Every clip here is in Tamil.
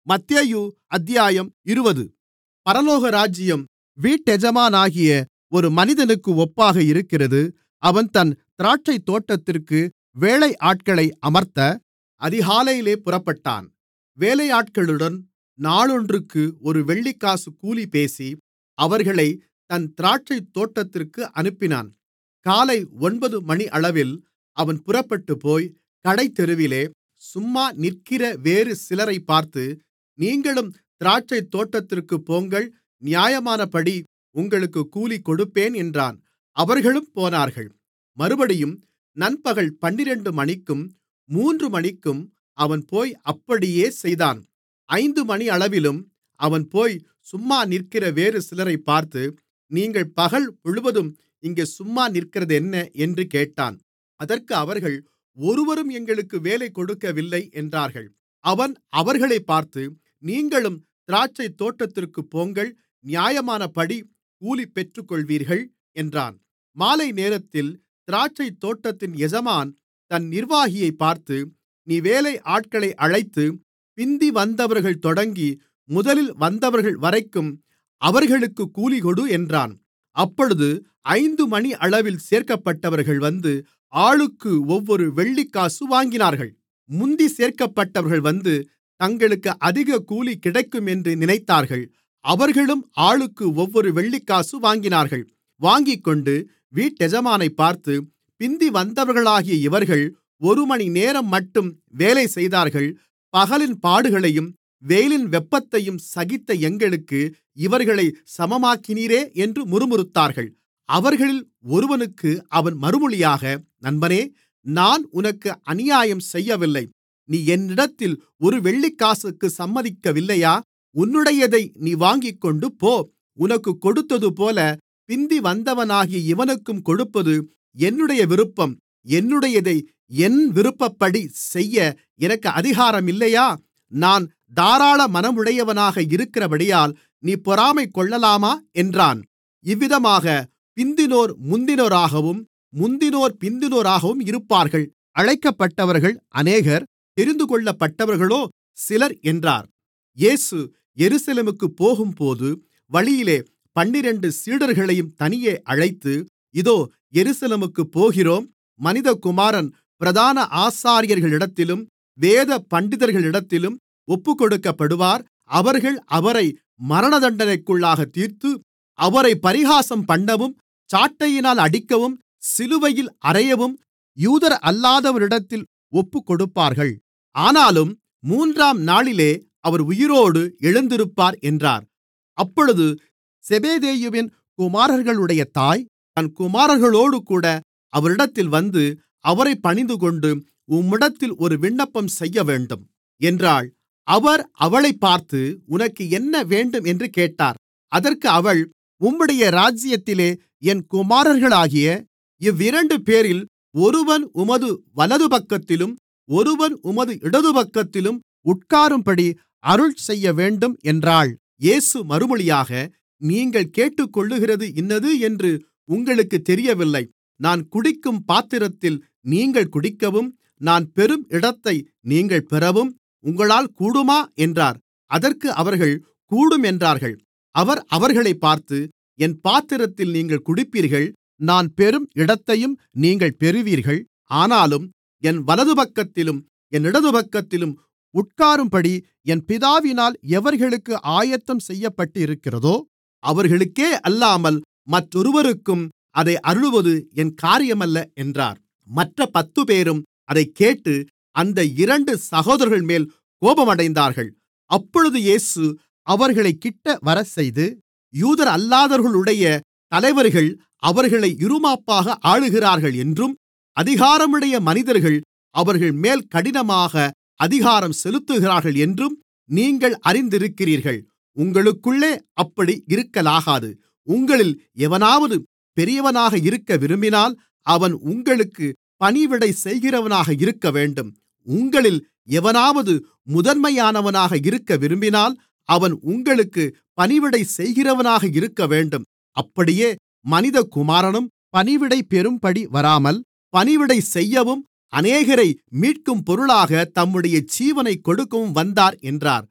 மத்தேயு அத்தியாயம் 20. பரலோகராஜ்யம் வீட்டெஜமானாகிய ஒரு மனிதனுக்கு ஒப்பாக இருக்கிறது. அவன் தன் திராட்சைத்தோட்டத்திற்கு வேலையாட்களை அமர்த்த அதிகாலையிலே புறப்பட்டான். வேலையாட்களுடன் நாளொன்றுக்கு ஒரு வெள்ளிக்காசு கூலி பேசி அவர்களைத் தன் திராட்சைத்தோட்டத்திற்கு அனுப்பினான். காலை 9 மணியளவில் அவன் புறப்பட்டுப்போய் கடைத்தெருவிலே சும்மா நிற்கிற வேறு சிலரைப் பார்த்து, நீங்களும் திராட்சைத்தோட்டத்திற்குப் போங்கள், நியாயமானபடி உங்களுக்குக் கூலி கொடுப்பேன் என்றான். அவர்களும் போனார்கள். மறுபடியும் நண்பகல் 12 மணிக்கும் 3 மணிக்கும் அவன் போய் அப்படியே செய்தான். 5 மணியளவிலும் அவன் போய் சும்மா நிற்கிற வேறு சிலரைப் பார்த்து, நீங்கள் பகல் முழுவதும் இங்கே சும்மா நிற்கிறதென்ன என்று கேட்டான். அதற்கு அவர்கள், ஒருவரும் எங்களுக்கு வேலை கொடுக்கவில்லை என்றார்கள். அவன் அவர்களைப் பார்த்து, நீங்களும் திராட்சைத்தோட்டத்திற்குப் போங்கள், நியாயமானபடி கூலி பெற்றுக்கொள்வீர்கள் என்றான். மாலை நேரத்தில் திராட்சைத்தோட்டத்தின் எஜமான் தன் நிர்வாகியைப் பார்த்து, நீ வேலையாட்களை அழைத்து பிந்தி வந்தவர்கள் தொடங்கி முதலில் வந்தவர்கள் வரைக்கும் அவர்களுக்குக் கூலி கொடு என்றான். அப்பொழுது 5 மணியளவில் சேர்க்கப்பட்டவர்கள் வந்து ஆளுக்கு ஒவ்வொரு வெள்ளிக்காசு வாங்கினார்கள். முந்தி சேர்க்கப்பட்டவர்கள் வந்து தங்களுக்கு அதிக கூலி கிடைக்கும் என்று நினைத்தார்கள். அவர்களும் ஆளுக்கு ஒவ்வொரு வெள்ளிக்காசு வாங்கினார்கள். வாங்கிக்கொண்டு வீட்டெஜமானைப் பார்த்து, பிந்தி வந்தவர்களாகிய இவர்கள் 1 மணிநேரம் மட்டும் வேலை செய்தார்கள். பகலின் பாடுகளையும் வெயிலின் வெப்பத்தையும் சகித்த எங்களுக்கு இவர்களைச் சமமாக்கினீரே என்று முறுமுறுத்தார்கள். அவர்களில் ஒருவனுக்கு அவன் மறுமொழியாக, நண்பனே, நான் உனக்கு அநியாயம் செய்யவில்லை. நீ என்னிடத்தில் ஒரு வெள்ளிக்காசுக்கு சம்மதிக்கவில்லையா? உன்னுடையதை நீ வாங்கிக்கொண்டு போ. உனக்குக் கொடுத்ததுபோல பிந்தி வந்தவனாகிய இவனுக்கும் கொடுப்பது என்னுடைய விருப்பம். என்னுடையதை என் விருப்பப்படி செய்ய எனக்கு அதிகாரம் இல்லையா? நான் தாராள மனமுடையவனாக இருக்கிறபடியால் நீ பொறாமை கொள்ளலாமா என்றான். இவ்விதமாக பிந்தினோர் முந்தினோராகவும் முந்தினோர் பிந்தினோராகவும் இருப்பார்கள். அழைக்கப்பட்டவர்கள் அநேகர், தெரிந்துகொள்ளப்பட்டவர்களோ சிலர் என்றார். இயேசு எருசலேமுக்குப் போகும்போது வழியிலே 12 சீடர்களையும் தனியே அழைத்து, இதோ எருசலேமுக்குப் போகிறோம். மனிதகுமாரன் பிரதான ஆசாரியர்களிடத்திலும் வேத பண்டிதர்களிடத்திலும் ஒப்புக்கொடுக்கப்படுவார். அவர்கள் அவரை மரணதண்டனைக்குள்ளாகத் தீர்த்து அவரைப் பரிகாசம் பண்ணவும் சாட்டையினால் அடிக்கவும் சிலுவையில் அறையவும் யூதரல்லாதவரிடத்தில் ஒப்புக்கொடுப்பார்கள். ஆனாலும் 3ஆம் நாளிலே அவர் உயிரோடு எழுந்திருப்பார் என்றார். அப்பொழுது செபெதேயுவின் குமாரர்களுடைய தாய் தன் குமாரர்களோடுகூட அவரிடத்தில் வந்து அவரைப் பணிந்துகொண்டு, உம்மிடத்தில் ஒரு விண்ணப்பம் செய்யவேண்டும் என்றாள். அவர் அவளைப் பார்த்து, உனக்கு என்ன வேண்டும் என்று கேட்டார். அதற்கு அவள், உம்முடைய ராஜ்யத்திலே என் குமாரர்களாகிய இவ்விரண்டு பேரில் ஒருவன் உமது வலதுபக்கத்திலும் ஒருவன் உமது இடதுபக்கத்திலும் உட்காரும்படி அருள் செய்யவேண்டும் என்றாள். இயேசு மறுமொழியாக, நீங்கள் கேட்டுக்கொள்ளுகிறது இன்னது என்று உங்களுக்குத் தெரியவில்லை. நான் குடிக்கும் பாத்திரத்தில் நீங்கள் குடிக்கவும் நான் பெறும் இடத்தை நீங்கள் பெறவும் உங்களால் கூடுமா என்றார். அதற்கு அவர்கள், கூடும் என்றார்கள். அவர் அவர்களைப் பார்த்து, என் பாத்திரத்தில் நீங்கள் குடிப்பீர்கள், நான் பெறும் இடத்தையும் நீங்கள் பெறுவீர்கள். ஆனாலும் என் வலதுபக்கத்திலும் என் இடதுபக்கத்திலும் உட்காரும்படி என் பிதாவினால் எவர்களுக்கு ஆயத்தம் செய்யப்பட்டிருக்கிறதோ அவர்களுக்கே அல்லாமல் மற்றொருவருக்கும் அதை அருளுவது என் காரியமல்ல என்றார். மற்ற 10 பேரும் அதைக் கேட்டு அந்த 2 சகோதரர்கள்மேல் கோபமடைந்தார்கள். அப்பொழுது இயேசு அவர்களைக் கிட்ட வரச்செய்து, யூதரல்லாதவர்களுடைய தலைவர்கள் அவர்களை இறுமாப்பாக ஆளுகிறார்கள் என்றும், அதிகாரமுடைய மனிதர்கள் அவர்கள்மேல் கடினமாக அதிகாரம் செலுத்துகிறார்கள் என்றும் நீங்கள் அறிந்திருக்கிறீர்கள். உங்களுக்குள்ளே அப்படி இருக்கலாகாது. உங்களில் எவனாவது பெரியவனாக இருக்க விரும்பினால் அவன் உங்களுக்கு பணிவிடை செய்கிறவனாக இருக்கவேண்டும். உங்களில் எவனாவது முதன்மையானவனாக இருக்க விரும்பினால் அவன் உங்களுக்கு பணிவிடை செய்கிறவனாக இருக்கவேண்டும். அப்படியே மனிதகுமாரனும் பணிவிடை பெறும்படி வராமல் பணிவிடை செய்யவும் அநேகரை மீட்கும் பொருளாக தம்முடைய ஜீவனைக் கொடுக்கவும் வந்தார் என்றார்.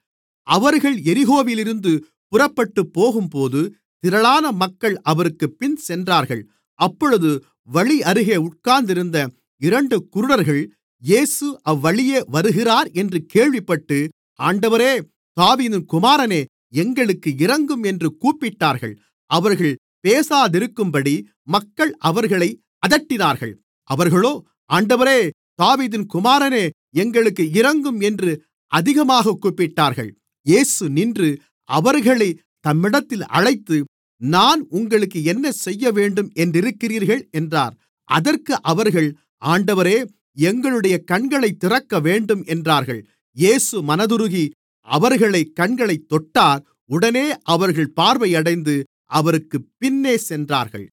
அவர்கள் எரிகோவிலிருந்து புறப்பட்டுப் போகும்போது திரளான மக்கள் அவருக்குப் பின் சென்றார்கள். அப்பொழுது வழி அருகே உட்கார்ந்திருந்த 2 குருடர்கள் இயேசு அவ்வழியே வருகிறார் என்று கேள்விப்பட்டு, ஆண்டவரே, தாவீதின் குமாரனே, எங்களுக்கு இரங்கும் என்று கூப்பிட்டார்கள். அவர்கள் பேசாதிருக்கும்படி மக்கள் அவர்களை அதட்டினார்கள். அவர்களோ, ஆண்டவரே, தாவீதின் குமாரனே, எங்களுக்கு இரங்கும் என்று அதிகமாகக் கூப்பிட்டார்கள். இயேசு நின்று அவர்களைத் தம்மிடத்தில் அழைத்து, நான் உங்களுக்கு என்ன செய்யவேண்டும் என்றிருக்கிறீர்கள் என்றார். அதற்கு அவர்கள், ஆண்டவரே, எங்களுடைய கண்களைத் திறக்கவேண்டும் என்றார்கள். இயேசு மனதுருகி அவர்களைக் கண்களைத் தொட்டார். உடனே அவர்கள் பார்வையடைந்து அவருக்குப் பின்னே சென்றார்கள்.